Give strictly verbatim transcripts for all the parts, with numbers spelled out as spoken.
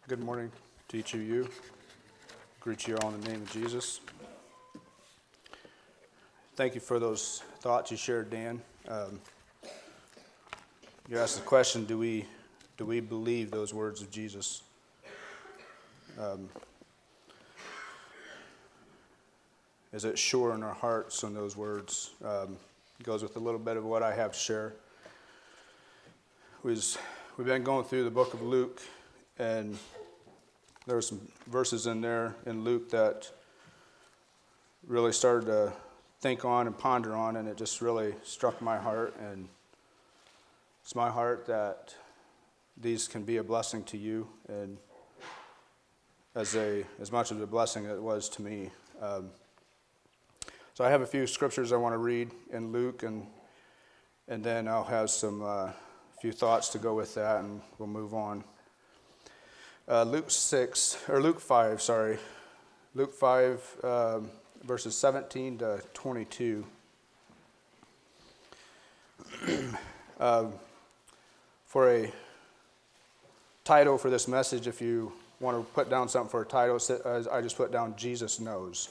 Good morning to each of you. Greet you all in the name of Jesus. Thank you for those thoughts you shared, Dan. Um, you asked the question, do we do we believe those words of Jesus? Um, is it sure in our hearts on those words? Um, it goes with a little bit of what I have to share. We've, we've been going through the book of Luke, and there were some verses in there in Luke that really started to think on and ponder on, and it just really struck my heart. And it's my heart that these can be a blessing to you, and as a as much of a blessing as it was to me. Um, so I have a few scriptures I want to read in Luke, and and then I'll have some uh, few thoughts to go with that, and we'll move on. Uh, Luke six, or Luke five, sorry. Luke five, um, verses seventeen to twenty-two. um, for a title for this message, if you want to put down something for a title, I just put down Jesus Knows.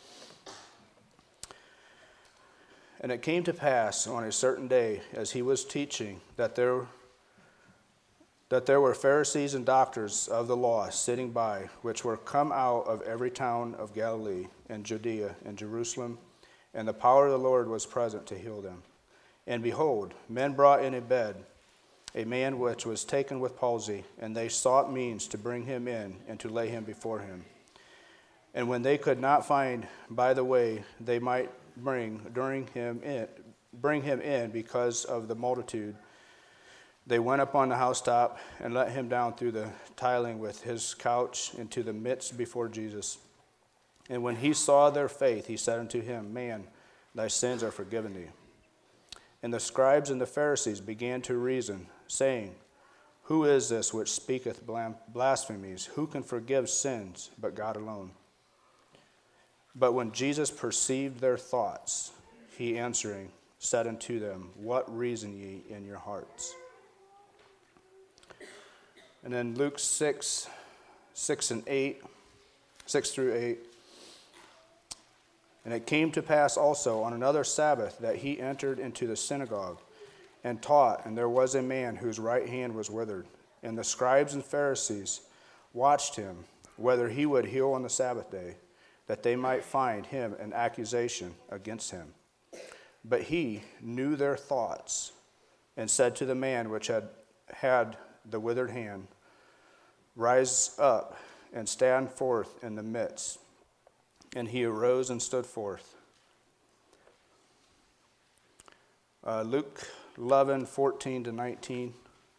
And it came to pass on a certain day, as he was teaching, that there that there were Pharisees and doctors of the law sitting by, which were come out of every town of Galilee and Judea and Jerusalem, and the power of the Lord was present to heal them. And behold, men brought in a bed a man which was taken with palsy, and they sought means to bring him in and to lay him before him. And when they could not find by the way they might bring during him in, bring him in because of the multitude, they went up on the housetop and let him down through the tiling with his couch into the midst before Jesus. And when he saw their faith, he said unto him, Man, thy sins are forgiven thee. And the scribes and the Pharisees began to reason, saying, Who is this which speaketh blasphemies? Who can forgive sins but God alone? But when Jesus perceived their thoughts, he answering said unto them, What reason ye in your hearts? And then Luke six, six and eight, six through eight. And it came to pass also on another Sabbath that he entered into the synagogue and taught, and there was a man whose right hand was withered. And the scribes and Pharisees watched him, whether he would heal on the Sabbath day, that they might find him an accusation against him. But he knew their thoughts, and said to the man which had had the withered hand, Rise up and stand forth in the midst. And he arose and stood forth. Uh, Luke eleven, fourteen to nineteen.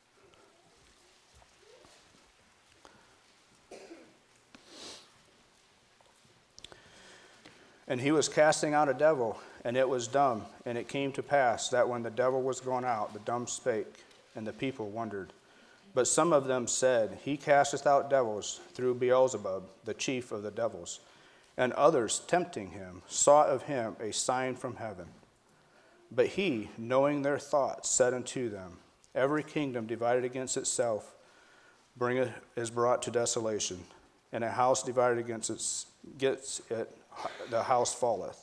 And he was casting out a devil, and it was dumb. And it came to pass that when the devil was gone out, the dumb spake, and the people wondered. But some of them said, He casteth out devils through Beelzebub, the chief of the devils. And others, tempting him, sought of him a sign from heaven. But he, knowing their thoughts, said unto them, Every kingdom divided against itself bringeth, is brought to desolation, and a house divided against its, gets it, the house falleth.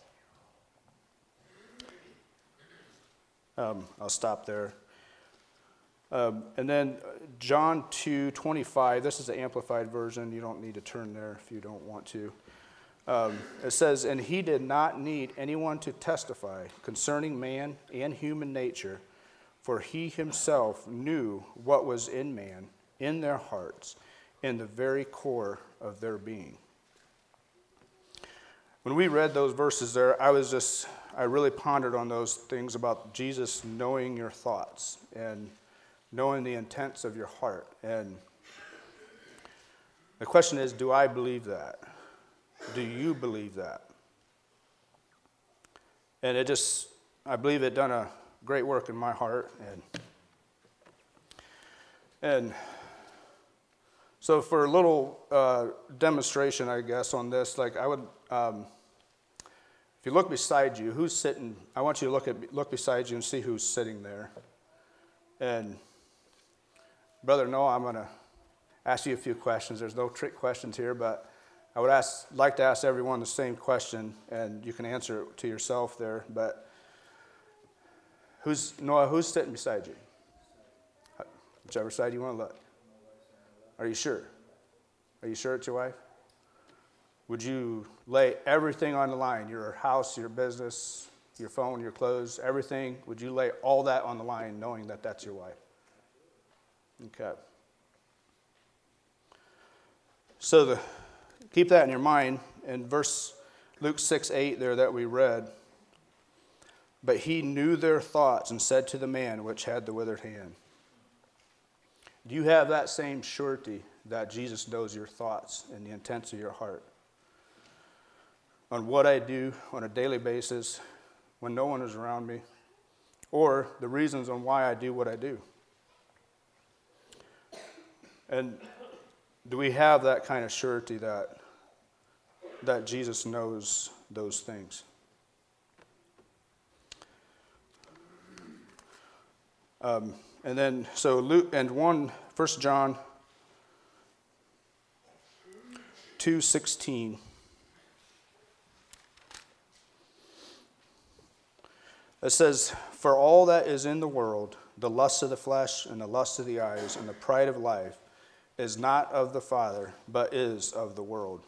Um, I'll stop there. Um, and then John two twenty-five, this is the Amplified version. You don't need to turn there if you don't want to. Um, it says, And he did not need anyone to testify concerning man and human nature, for he himself knew what was in man, in their hearts, in the very core of their being. When we read those verses there, I was just, I really pondered on those things about Jesus knowing your thoughts and knowing the intents of your heart. And the question is, do I believe that? Do you believe that? And it just, I believe it done a great work in my heart. And and so for a little uh, demonstration, I guess, on this, like I would, um, if you look beside you, who's sitting, I want you to look at look beside you and see who's sitting there. And Brother Noah, I'm going to ask you a few questions. There's no trick questions here, but I would ask, like to ask everyone the same question, and you can answer it to yourself there. But who's Noah? Who's sitting beside you? Whichever side you want to look. Are you sure? Are you sure it's your wife? Would you lay everything on the line? Your house, your business, your phone, your clothes, everything. Would you lay all that on the line knowing that that's your wife? Okay. So the, keep that in your mind. In verse Luke six eight there that we read, but he knew their thoughts and said to the man which had the withered hand. Do you have that same surety that Jesus knows your thoughts and the intents of your heart? On what I do on a daily basis when no one is around me, or the reasons on why I do what I do. And do we have that kind of surety that that Jesus knows those things? Um, and then, so Luke and one, First John two sixteen. It says, for all that is in the world, the lust of the flesh and the lust of the eyes and the pride of life is not of the Father, but is of the world.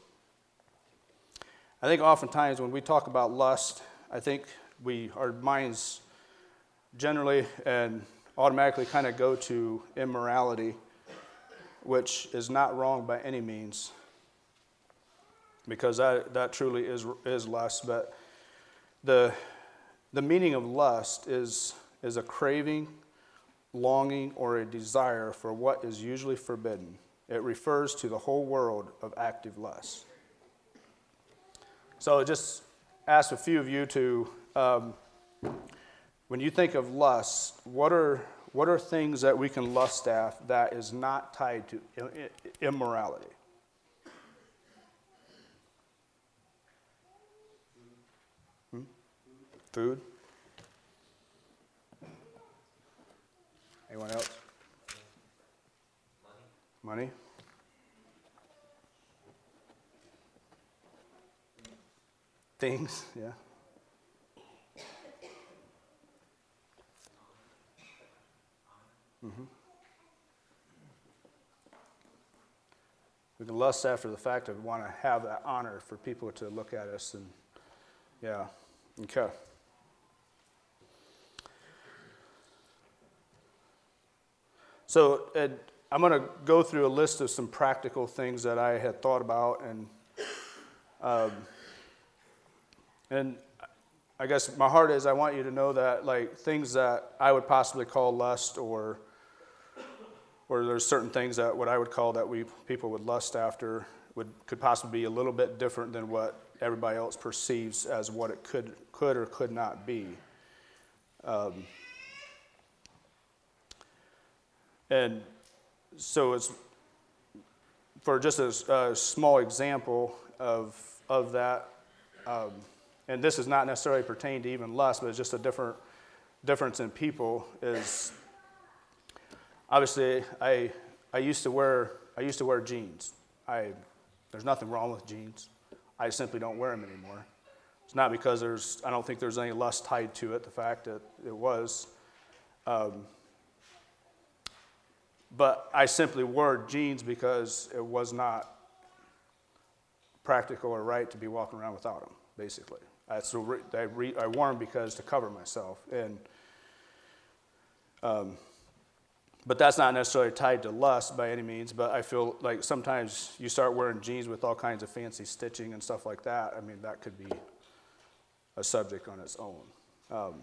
I think oftentimes when we talk about lust, I think we our minds generally and automatically kind of go to immorality, which is not wrong by any means, because that, that truly is is lust. But the The meaning of lust is, is a craving, longing, or a desire for what is usually forbidden. It refers to the whole world of active lust. So just ask a few of you to, um, when you think of lust, what are, what are things that we can lust at that is not tied to immorality? Food? Anyone else? Money. Money? Things, yeah. Mm-hmm. We can lust after the fact that we want to have that honor for people to look at us, and yeah, okay. So Ed, I'm going to go through a list of some practical things that I had thought about, and um, and I guess my heart is I want you to know that like things that I would possibly call lust, or or there's certain things that what I would call that we people would lust after would could possibly be a little bit different than what everybody else perceives as what it could could or could not be. Um, And so it's for just a, a small example of of that, um, and this is not necessarily pertained to even lust, but it's just a different difference in people. Is obviously I I used to wear I used to wear jeans. I there's nothing wrong with jeans. I simply don't wear them anymore. It's not because there's I don't think there's any lust tied to it. The fact that it was. Um, But I simply wore jeans because it was not practical or right to be walking around without them, basically. I, so re, I, re, I wore them because to cover myself. And um, but that's not necessarily tied to lust by any means, but I feel like sometimes you start wearing jeans with all kinds of fancy stitching and stuff like that. I mean, that could be a subject on its own. Um,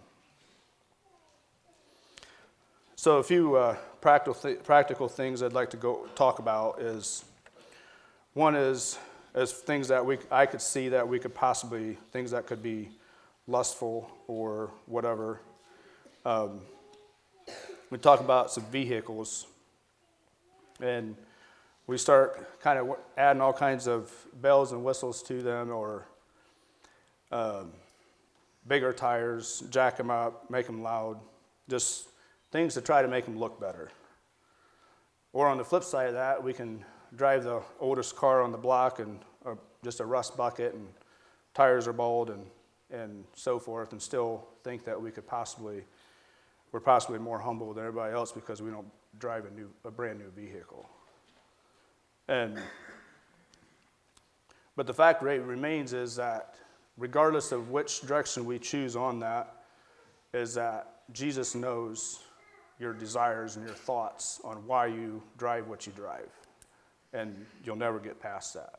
So a few uh, practical th- practical things I'd like to go talk about is, one is is things that we I could see that we could possibly, things that could be lustful or whatever. Um, we talk about some vehicles, and we start kind of adding all kinds of bells and whistles to them, or um, bigger tires, jack them up, make them loud, just things to try to make them look better. Or on the flip side of that, we can drive the oldest car on the block and uh, just a rust bucket and tires are bald and, and so forth, and still think that we could possibly, we're possibly more humble than everybody else because we don't drive a new, a brand new vehicle. And, but the fact remains is that regardless of which direction we choose on that, is that Jesus knows your desires and your thoughts on why you drive what you drive. And you'll never get past that.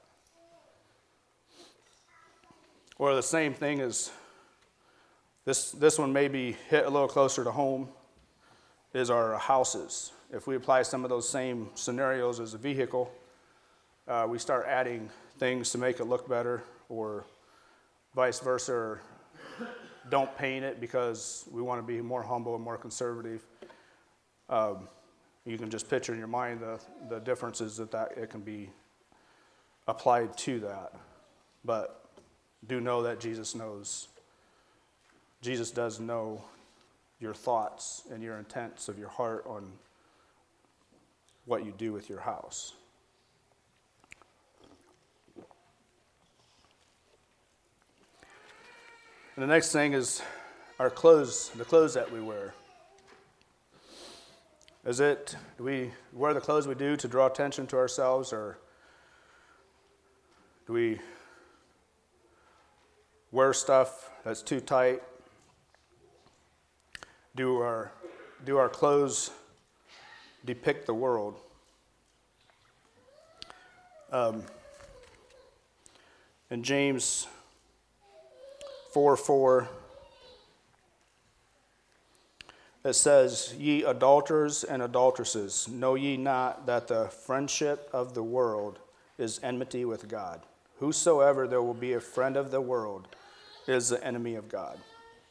Or the same thing is, this, this one may be hit a little closer to home, is our houses. If we apply some of those same scenarios as a vehicle, uh, we start adding things to make it look better, or vice versa, or don't paint it because we want to be more humble and more conservative. Um, you can just picture in your mind the, the differences that, that it can be applied to that. But do know that Jesus knows. Jesus does know your thoughts and your intents of your heart on what you do with your house. And the next thing is our clothes, the clothes that we wear. Is it, do we wear the clothes we do to draw attention to ourselves, or do we wear stuff that's too tight? Do our, do our clothes depict the world? Um, in James four four, it says, "Ye adulterers and adulteresses, know ye not that the friendship of the world is enmity with God? Whosoever there will be a friend of the world is the enemy of God."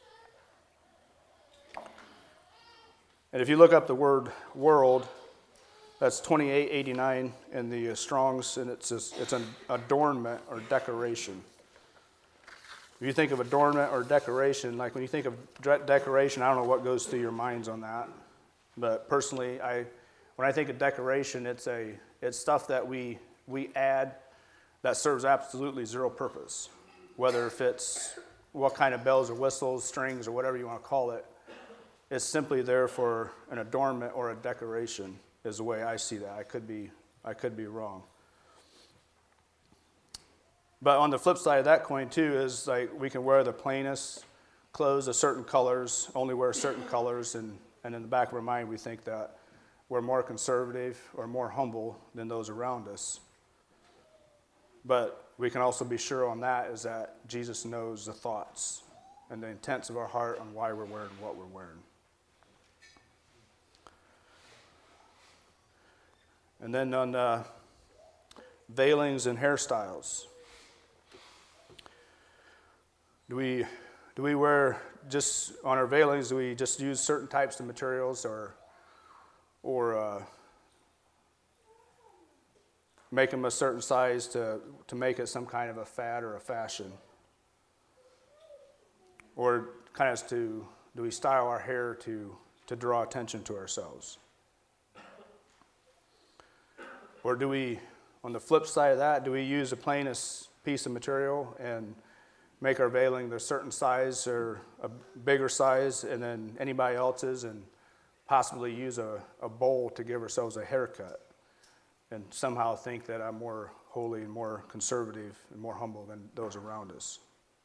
And if you look up the word world, that's twenty-eight eighty-nine in the Strong's, and it's just, it's an adornment or decoration. If you think of adornment or decoration, like when you think of decoration, I don't know what goes through your minds on that. But personally, I, when I think of decoration, it's a it's stuff that we we add that serves absolutely zero purpose. Whether if it's what kind of bells or whistles, strings, or whatever you want to call it, it's simply there for an adornment or a decoration, is the way I see that. I could be I could be wrong. But on the flip side of that coin too is like we can wear the plainest clothes of certain colors, only wear certain colors, and, and in the back of our mind we think that we're more conservative or more humble than those around us. But we can also be sure on that is that Jesus knows the thoughts and the intents of our heart on why we're wearing what we're wearing. And then on uh, veilings and hairstyles. Do we do we wear just on our veilings? Do we just use certain types of materials, or or uh, make them a certain size to to make it some kind of a fad or a fashion? Or kind of to do we style our hair to to draw attention to ourselves? Or do we, on the flip side of that, do we use the plainest piece of material and make our veiling the certain size or a bigger size and then anybody else's, and possibly use a, a bowl to give ourselves a haircut and somehow think that I'm more holy and more conservative and more humble than those around us?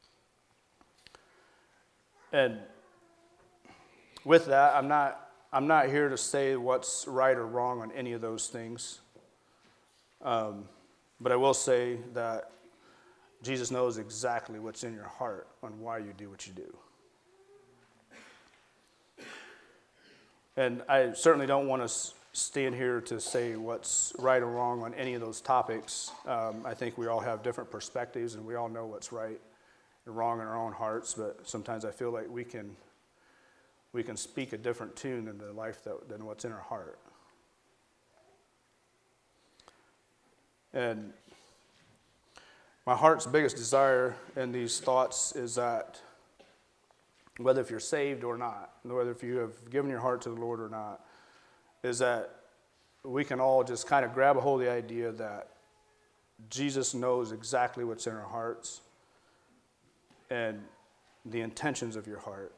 And with that, I'm not I'm not here to say what's right or wrong on any of those things. Um, but I will say that Jesus knows exactly what's in your heart on why you do what you do. And I certainly don't want to stand here to say what's right or wrong on any of those topics. Um, I think we all have different perspectives, and we all know what's right and wrong in our own hearts. But sometimes I feel like we can we can speak a different tune in the life that, than what's in our heart. And my heart's biggest desire in these thoughts is that whether if you're saved or not, whether if you have given your heart to the Lord or not, is that we can all just kind of grab a hold of the idea that Jesus knows exactly what's in our hearts and the intentions of your heart.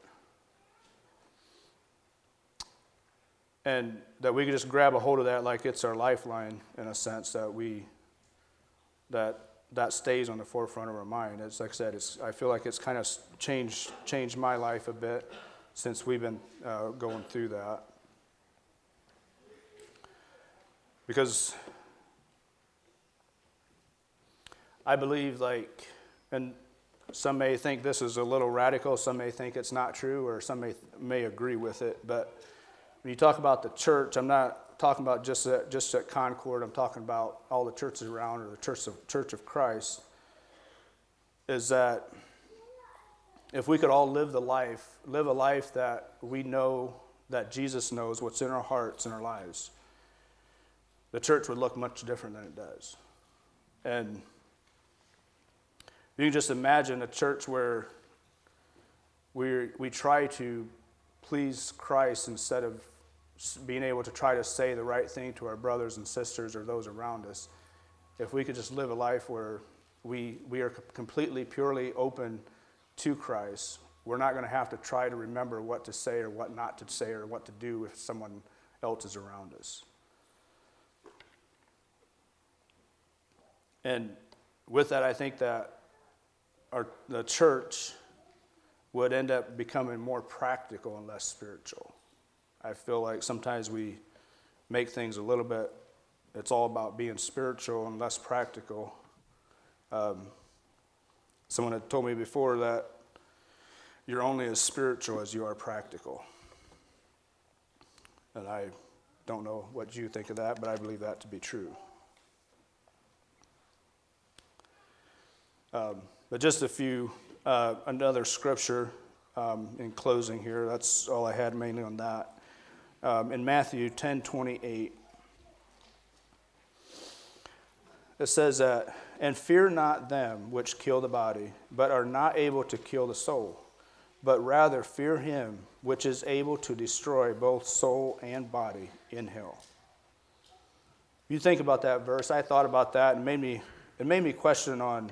And that we can just grab a hold of that like it's our lifeline, in a sense, that we, that that stays on the forefront of our mind. It's like I said, it's, I feel like it's kind of changed changed my life a bit since we've been uh, going through that. Because I believe, like, and some may think this is a little radical, some may think it's not true, or some may may agree with it, but when you talk about the church, I'm not talking about just at, just at Concord. I'm talking about all the churches around, or the Church of Church of Christ. Is that if we could all live the life, live a life that we know that Jesus knows what's in our hearts and our lives, the church would look much different than it does. And you can just imagine a church where we we try to please Christ instead of being able to try to say the right thing to our brothers and sisters or those around us. If we could just live a life where we we are completely, purely open to Christ, we're not going to have to try to remember what to say or what not to say or what to do if someone else is around us. And with that, I think that our the church would end up becoming more practical and less spiritual. I feel like sometimes we make things a little bit, it's all about being spiritual and less practical. Um, someone had told me before that you're only as spiritual as you are practical. And I don't know what you think of that, but I believe that to be true. Um, but just a few, uh, another scripture um, in closing here. That's all I had mainly on that. Um, in Matthew ten twenty-eight, it says that, "And fear not them which kill the body, but are not able to kill the soul, but rather fear him which is able to destroy both soul and body in hell." You think about that verse. I thought about that, and made me it made me question on.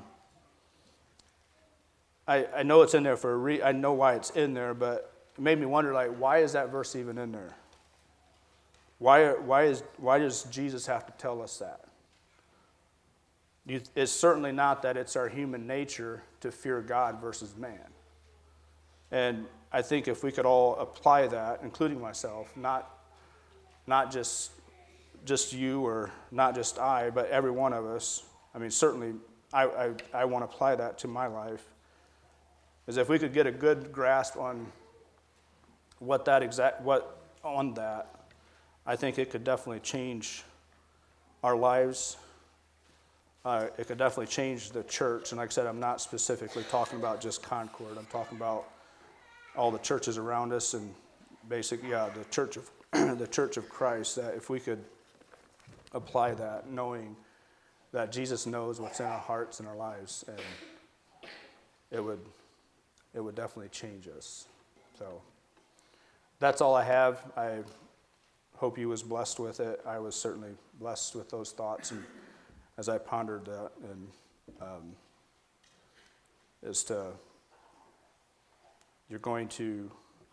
I, I know it's in there for a re- I know why it's in there, but it made me wonder, like, why is that verse even in there? Why why is why does Jesus have to tell us that? You, it's certainly not that it's our human nature to fear God versus man. And I think if we could all apply that, including myself, not not just just you or not just I, but every one of us. I mean, certainly I I, I want to apply that to my life. Is if we could get a good grasp on what that exact what on that, I think it could definitely change our lives. Uh, it could definitely change the church. And like I said, I'm not specifically talking about just Concord. I'm talking about all the churches around us and basically, yeah, the church of the Church of Christ. That if we could apply that, knowing that Jesus knows what's in our hearts and our lives, and it would. It would definitely change us. So that's all I have. I hope you was blessed with it. I was certainly blessed with those thoughts, and as I pondered that, and um, is to you're going to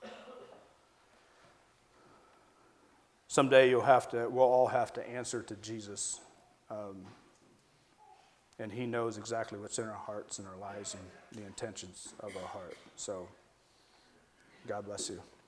someday you'll have to. We'll all have to answer to Jesus, um, and He knows exactly what's in our hearts and our lives and the intentions of our heart. So, God bless you.